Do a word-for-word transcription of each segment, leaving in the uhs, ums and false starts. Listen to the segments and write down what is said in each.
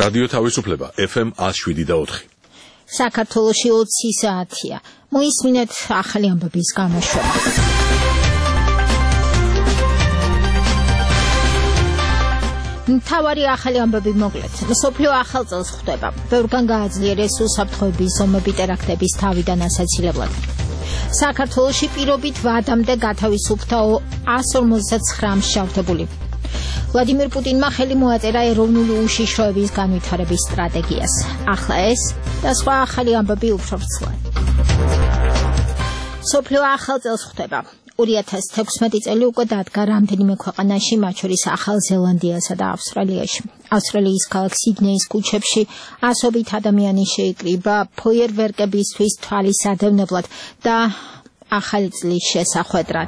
რადიო თავისუფლება ეფ ემ one oh seven და four. საქართველოში ოცი საათია. მოისმინეთ ახალი ამბების გამოშვება. მთავარი ახალი ამბები მოკლედ. მსოფლიო ახალ წელს ხვდება. ბევრგან გააძლიერეს უსაფრთხოების ზომები ტერაქტების თავიდან ასაცილებლად. საქართველოში პირობით ვადამდე გათავისუფლდა one forty-nine მსჯავრდებული. ვლადიმერ პუტინმა ხელი მოაწერა ეროვნული უშიშროების განვითარების სტრატეგიას. ახლა ეს და სხვა ახალი ამბები უფრო ვრცლად. მსოფლიო ახალ წელს ხვდება. two thousand sixteen წელი უკვე დადგა რამდენიმე ქვეყანაში, მათ შორის ახალ ზელანდიასა და ავსტრალიაში. ავსტრალიის ქალაქ სიდნეის ქუჩებში ასობით ადამიანი შეიკრიბა ფოიერვერკებისთვის თვალისადევნებლად და ახალი წლის შესახვედრად.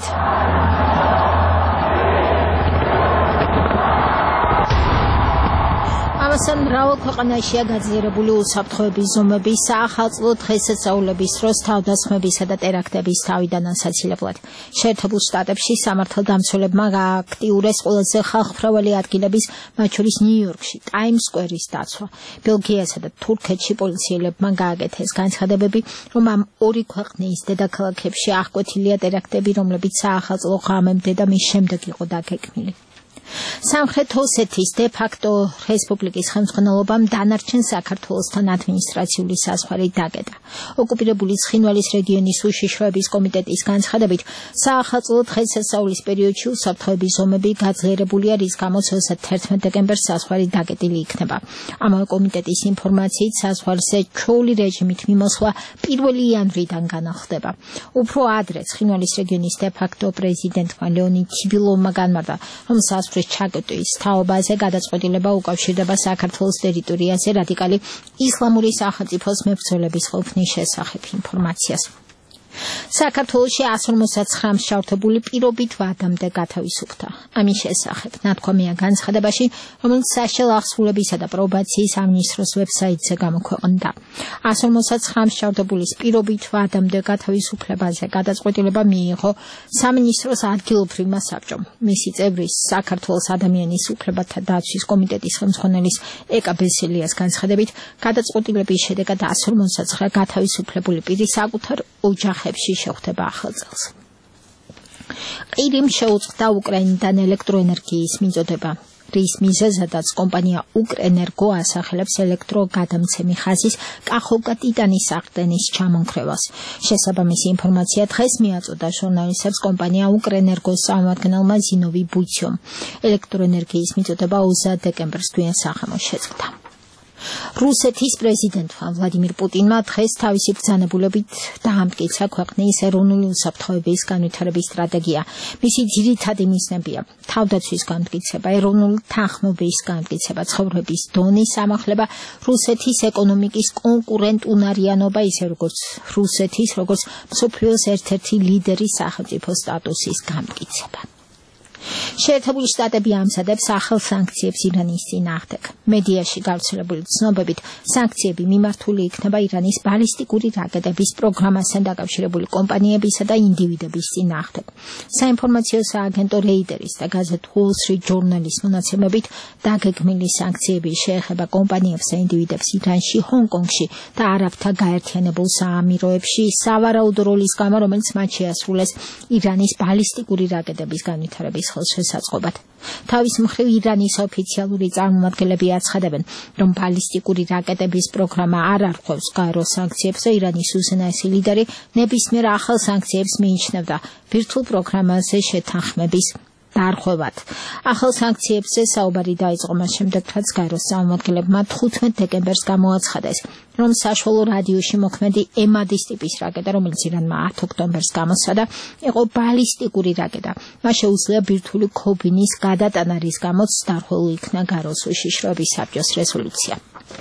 ამასთან მრავალ ქვეყანაშია გაძლიერებული უსაფრთხოების ზომები საახალწლო დღესასწაულების დროს თავდასხმებისა და ტერაქტების თავიდან ასაცილებლად. შეერთებულ შტატებში სამართალდამცველებმა გააქტიურეს ყველაზე ხალხმრავალი ადგილების, მათ შორის ნიუ-იორკში, ტაიმს-სკვერის დაცვა. ბელგიასა და თურქეთში პოლიციელებმა გააკეთეს განცხადებები, რომ ამ ორი ქვეყნის დედაქალაქებში აღკვეთილია ტერაქტები, რომლებიც საახალწლო ღამემდე და მის შემდეგ იყო დაგეგმილი. სამხრეთ ოსეთის დე-ფაქტო რესპუბლიკის ხელმძღვანელობამ დანარჩენ საქართველოსთან ადმინისტრაციული საზღვარი დაკეტა. ოკუპირებული ცხინვალის რეგიონის უშიშროების კომიტეტის განცხადებით, საახალწლო დღესასწაულის პერიოდში უსაფრთხოების ზომები გაძლიერებულია, რის გამოც თერთმეტ დეკემბერს საზღვარი დაკეტილი იქნება. ამავე კომიტეტის ინფორმაციით, საზღვარზე ჩვეული რეჟიმით მიმოსვლა პირველი იანვრიდან განახლდება. უფრო ადრე ცხინვალის რეგიონის დე-ფაქტო პრეზიდენტმა ლეონიდ ჩიბილოვმა განმარტა, რომ საზღვრის ჩაკეტვის თაობაზე გადაწყვეტილება უკავშირდება საქართველოს ტერიტორიაზე რადიკალი ისლამური სახელმწიფოს მებრძოლების ყოფნის შესახებ ინფორმაციას. საქართველოში one forty-nine მსჯავრდებული პირობით ვადამდე გათავისუფლდა. ამის შესახებ ნათქვამია განცხადებაში, რომელიც საშუალო აღსრულებისა და პრობაციის სამინისტროს ვებსაიტზე გამოქვეყნდა. one forty-nine მსჯავრდებულის პირობით ვადამდე გათავისუფლებაზე გადაწყვეტილება მიიღო სამინისტროს ადგილობრივმა საბჭომ. მისი წევრის საქართველოს ადამიანის უფლებათა დაცვის კომიტეტის ხელმძღვანელის ეკა ბესელიას განცხადებით, გადაწყვეტილების შედეგად one forty-nine გათავისუფლებული პირი საკუთარ ოჯახებში შეხვდება ახალ წელს. ყირიმ შეუწყდა უკრაინიდან ელექტროენერგიის მიწოდება, რის მიზეზადაც კომპანია უკრენერგო ასახელებს ელექტროგადამცემი ხაზის კახოვკა-ტიტანის აღდგენის ჩამონგრევას. შესაბამისი ინფორმაცია დღეს მიაწოდა ჟურნალისტებს კომპანია უკრენერგოს წარმომადგენელმა ზინოვი ბუციომ. ელექტროენერგიის მიწოდება ოცდაათი დეკემბერს თვიან სახანოს შეწყდა. რუსეთის პრეზიდენტმა ვლადიმერ პუტინმა დღეს თავისი ბრძანებულებით დაამტკიცა ქვეყნის ეროვნული უსაფრთხოების განვითარების სტრატეგია. მისი ძირითადი მიზნებია თავდაცვის განმტკიცება, ეროვნული თანხმობის განმტკიცება, ცხოვრების დონის ამაღლება, რუსეთის ეკონომიკის კონკურენტუნარიანობა, ისე როგორც რუსეთის, როგორც მსოფლიოს ერთ-ერთი ლიდერის სახელმწიფო სტატუსის განმტკიცება. შეერთებული შტატები ამზადებს ახალ სანქციებს ირანის წინააღმდეგ. მედიაში გავრცელებული ცნობებით, სანქციები მიმართული იქნება ირანის ბალისტიკური რაკეტების პროგრამასთან დაკავშირებული კომპანიებისა და ინდივიდების წინააღმდეგ. საინფორმაციო სააგენტო რეიდერის და გაზეთ Wall Street Journal-ის მონაცემებით, დაგეგმილი სანქციები შეეხება კომპანიებს და ინდივიდებს ირანში, ჰონკონგში და არაბთა გაერთიანებულ საამიროებში სავარაუდო როლის გამო, რომელიც მათ შეასრულეს ირანის ბალისტიკური რაკეტების განვითარების შესაწყობად. თავის მხრივ ირანის ოფიციალური წარმომადგენლები აცხადებენ, რომ ბალისტიკური რაკეტების პროგრამა არ არღვევს გაერო სანქციებს და ირანის უზენაესი ლიდერი ნებისმიერ ახალ სანქციებს მიიჩნევდა ბირთვულ პროგრამაზე შეთანხმების დარღვევად. ახალ სანქციებზე საუბარი დაიწყო მას შემდეგ, რაც გაეროს წარმომადგენლებმა თხუთმეტ დეკემბერს გამოაცხადეს, რომ საშუალო რადიუსში მოქმედი ემადის ტიპის რაკეტა, რომელიც ირანმა ათი ოქტომბერს გამოსცადა, იყო ბალისტიკური რაკეტა. მას შეუძლია ბირთვული ქობინის გადატანა, რის გამოც დარღვეულ იქნა გაეროს უშიშროების საბჭოს რეზოლუცია.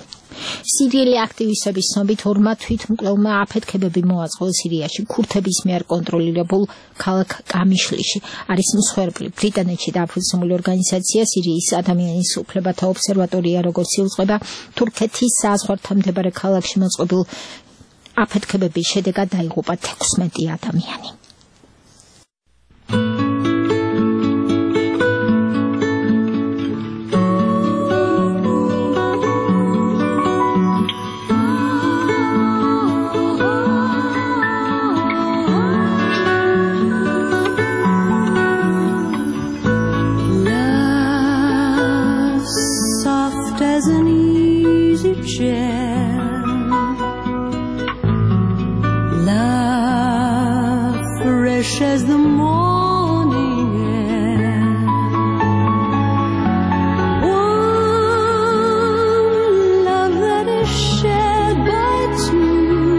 სირიელი აქტივისტების ცნობით ორმა თვითმკვლელმა აფეთქებები მოაწყო სირიაში ქურთების მიერ კონტროლირებულ ქალაქ კამიშლიში. არის მსხვერპლი. ბრიტანეთში დაფუძნებული ორგანიზაცია სირიის ადამიანის უფლებათა ობსერვატორია, როგორც იუწყება, თურქეთის საზღვართან მდებარე ქალაქში მოწყობილ აფეთქებების შედეგად დაიღუპა თექვსმეტი ადამიანი. fresh as the morning air. One love that is shared by two,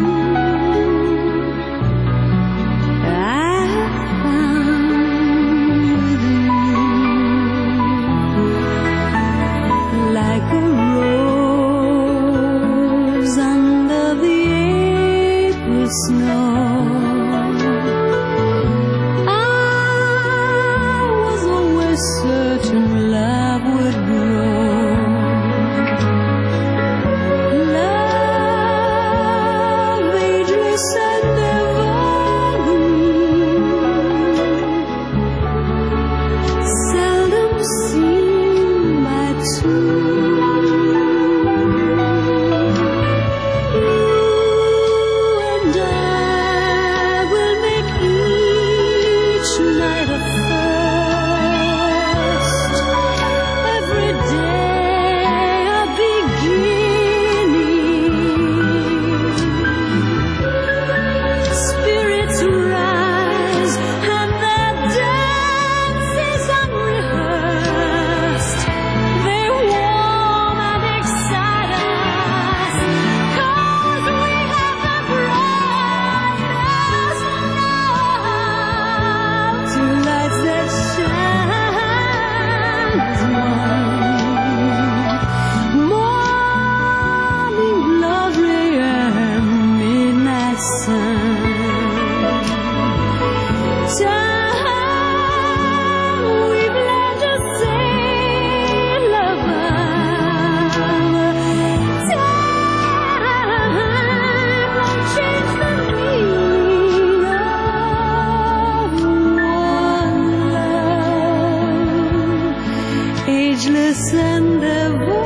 I have found with you, like a rose under the April snow. Certain love would grow, love ageless and evergreen, seldom seen by two. You and I will make each night a ageless and ever.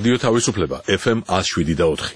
რადიო თავისუფლება ეფ ემ one oh seven და four.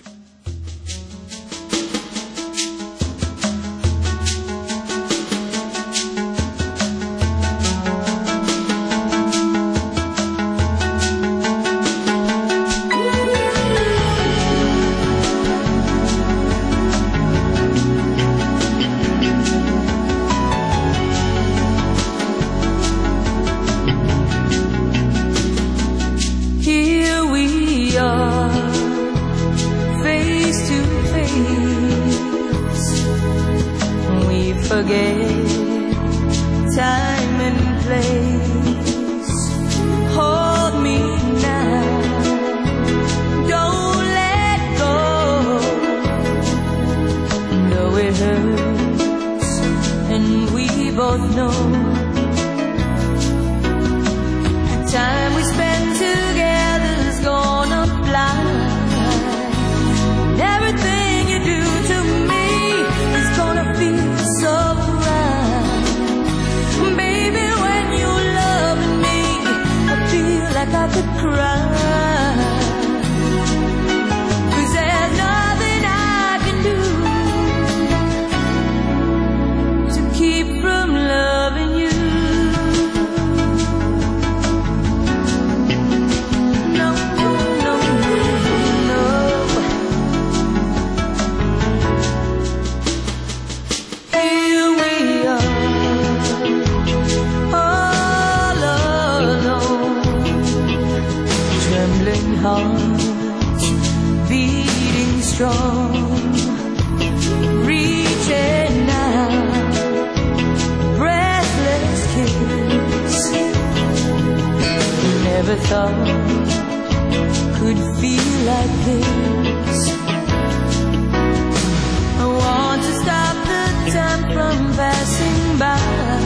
Forget time and place. Hold me now, don't let go. Though it hurts, and we both know the time we spend together's gonna fly. And everything you do to me is gonna feel so right. Baby, when you're loving me, I feel like I could cry. 'Cause there's nothing I can do to keep from loving you. No, no, no, no. Here we are, all alone, trembling hearts beating strong, reaching out, breathless kiss. Never thought could feel like this. I want to stop the time from passing by.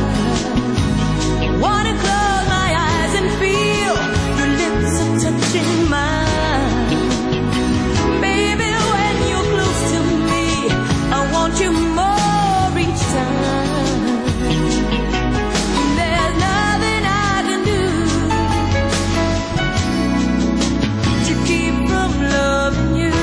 Wanna close my eyes and feel your lips are touching mine. Baby, when you're close to me, I want you more each time. And there's nothing I can do to keep from loving you.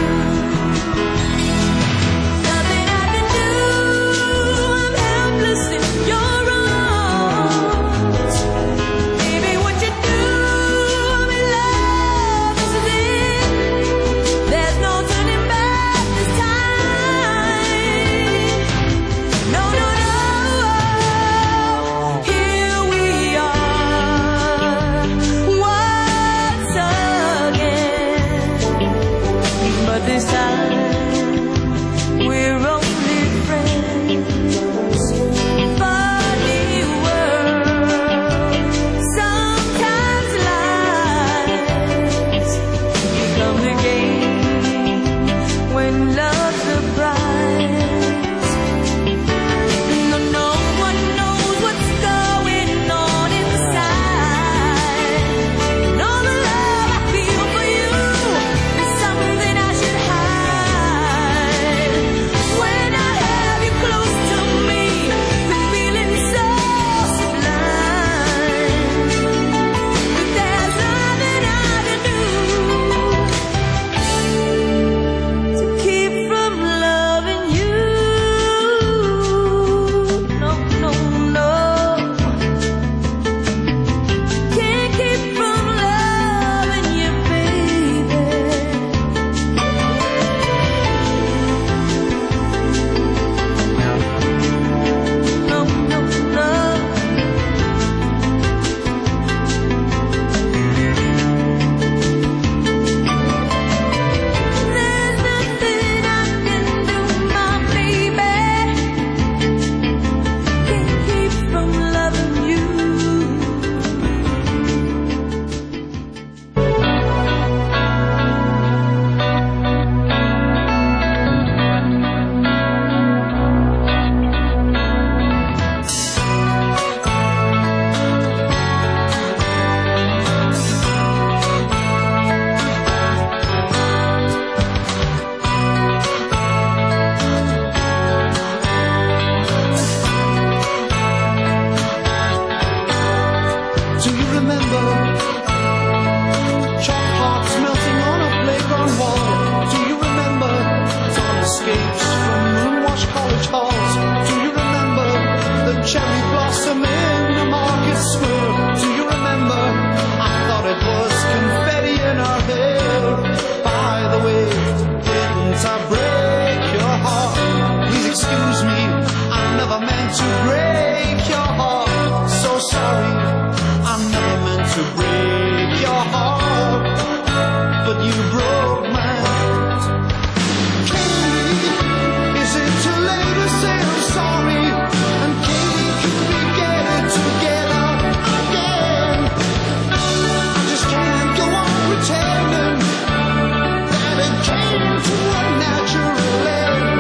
I break your heart? Please excuse me, I never meant to break your heart. So sorry, I never meant to break your heart, but you broke mine. Katie, is it too late to say I'm sorry? And Katie, could we get it together again? I just can't go on pretending that it came to a natural end.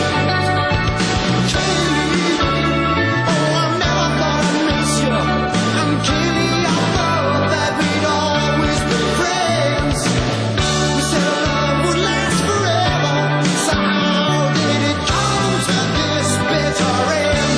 Katie, oh, I never thought I'd miss you. And Katie, I thought that we'd always be friends. We said our love would last forever, so how did it come to this bitter end?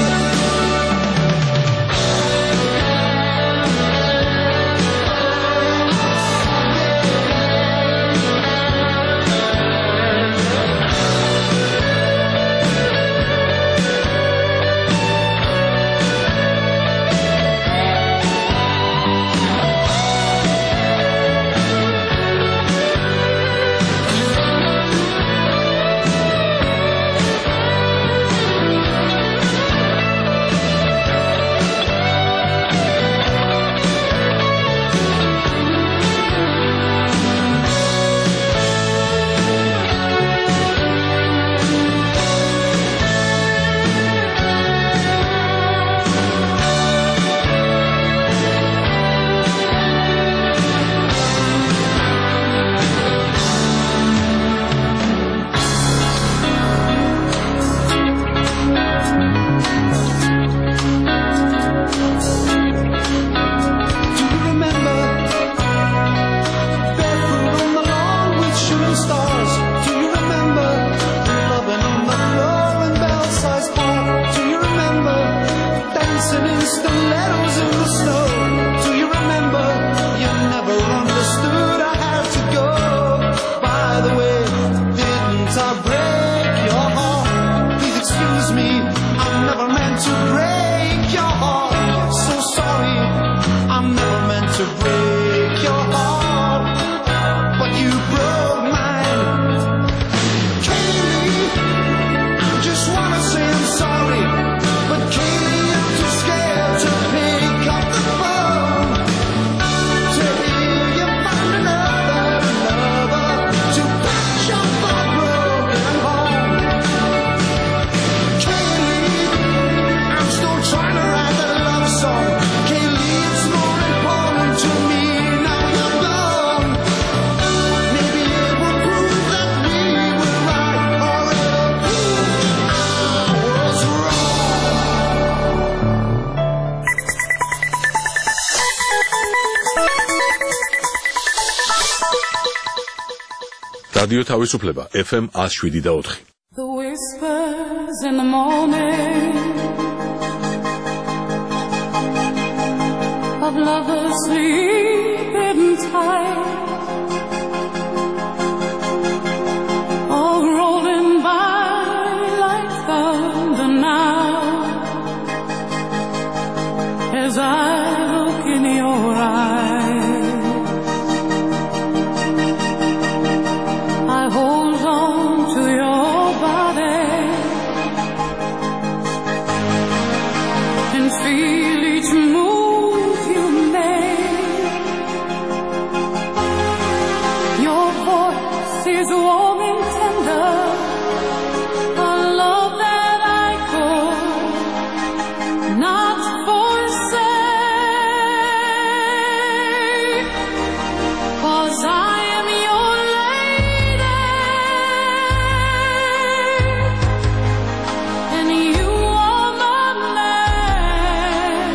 Do you remember barefoot on the lawn with shooting stars? Do you remember loving on the floor in Belsize Park? Do you remember dancing in stilettos in the snow? Do you remember you never understood I had to go? By the way, didn't I break your heart? Please excuse me, I never meant to break your heart. So sorry, I never meant to break your heart, but you broke mine. Kaylee, I just wanna say I'm sorry, but Kaylee, I'm too scared to pick up the phone. To hear you find another lover to patch up our broken home. Kaylee, I'm still trying to write that love song. Kaylee, it's more important to me now you're gone. Maybe it will prove that we were right, or it'll prove I was wrong. რადიო თავისუფლება F M one oh seven და four. The whispers in the morning of lovers sleeping tight, all rolling by like thunder now, as I look in your eyes. I hold on to your body and feel each move you make. Your voice is warm and tender, a love that I could not forsake, 'cause I am your lady and you are my man.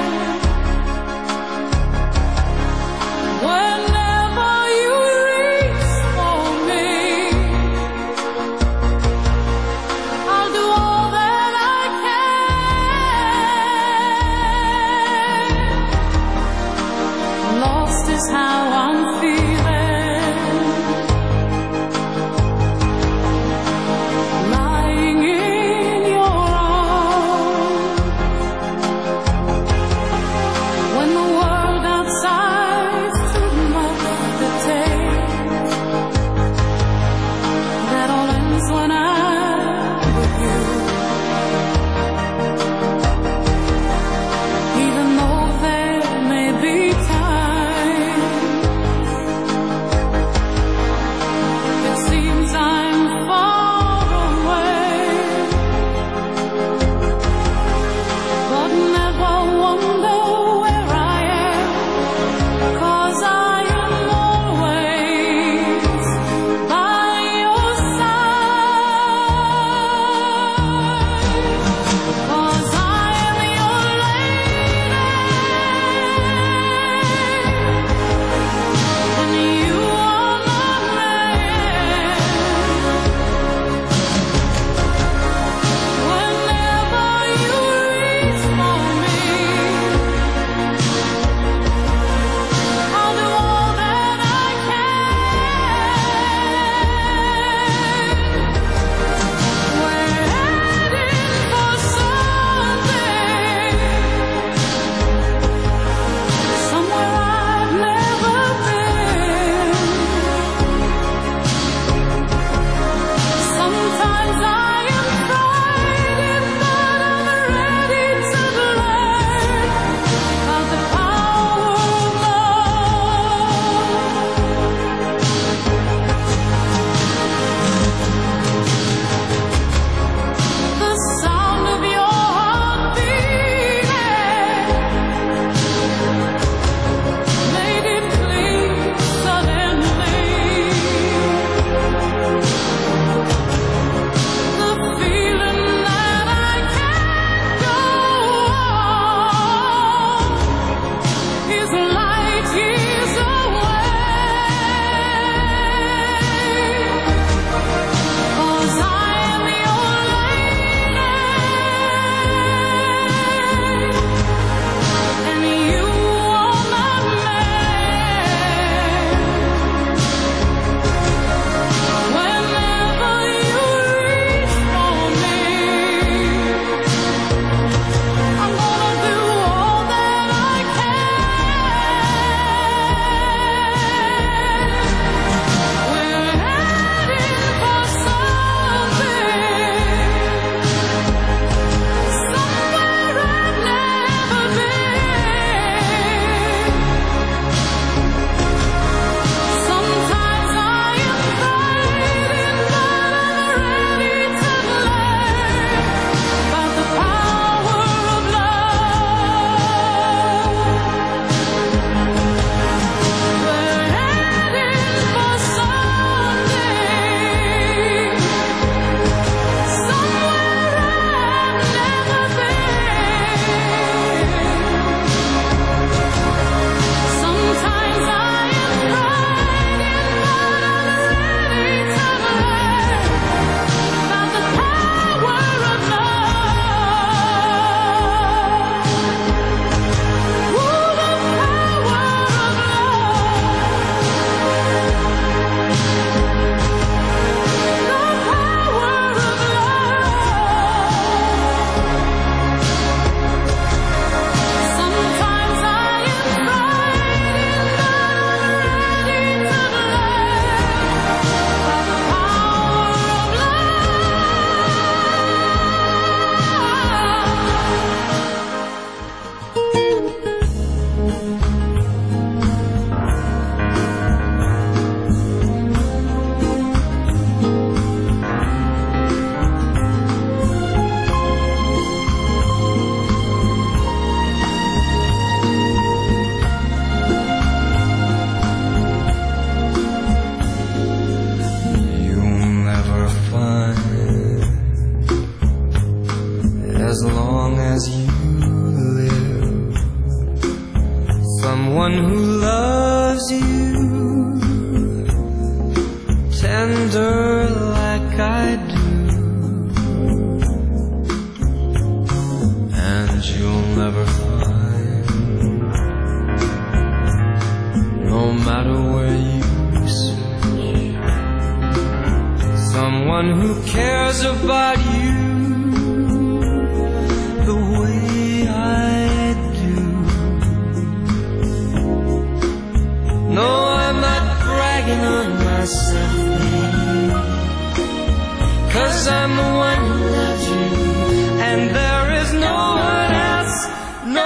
'cause I'm the one who loves you, and there is no one else. No.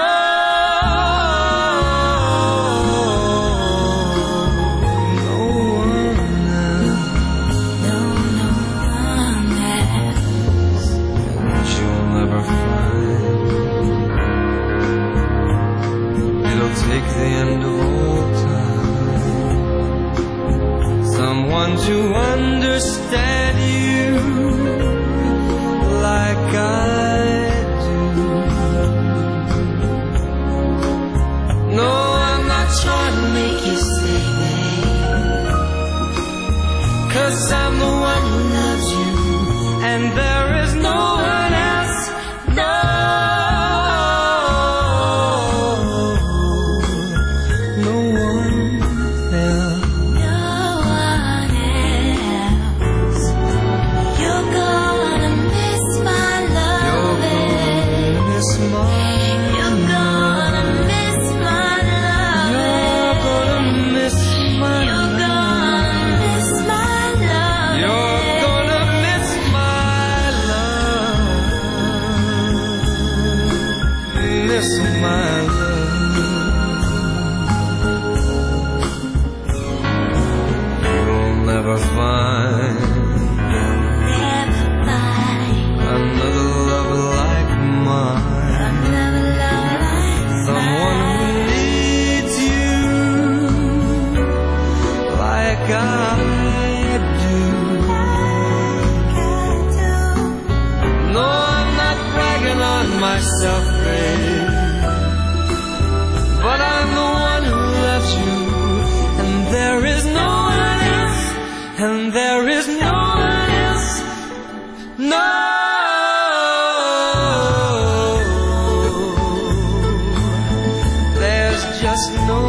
Take the end of all time, someone to understand you like I do. No, I'm not trying to make you stay, babe, 'cause I'm the one who loves you, and there is no one else. No. Myself, babe, but I'm the one who loves you, and there is no one else, and there is no one else. No. There's just no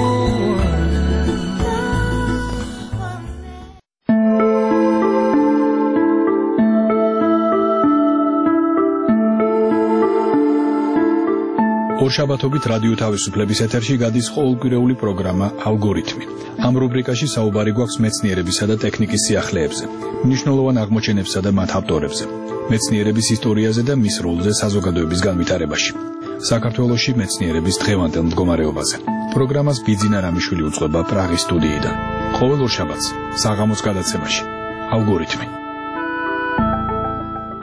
ორშაბათობით რადიო თავისუფლების ეთერში გადის ყოველკვირეული პროგრამა ალგორითმი. ამ რუბრიკაში საუბარი გვაქვს მეცნიერებისა და ტექნიკის სიახლეებზე, მნიშვნელოვან აღმოჩენებსა და მათ ავტორებზე, მეცნიერების ისტორიაზე და მის როლზე საზოგადოების განვითარებაში. საქართველოში მეცნიერების დღევანდელ მდგომარეობაზე. პროგრამას ბიძინა რამიშვილი უწყება პრაღის სტუდიიდან. ყოველ ორშაბათს საღამოს გადაცემაში ალგორითმი.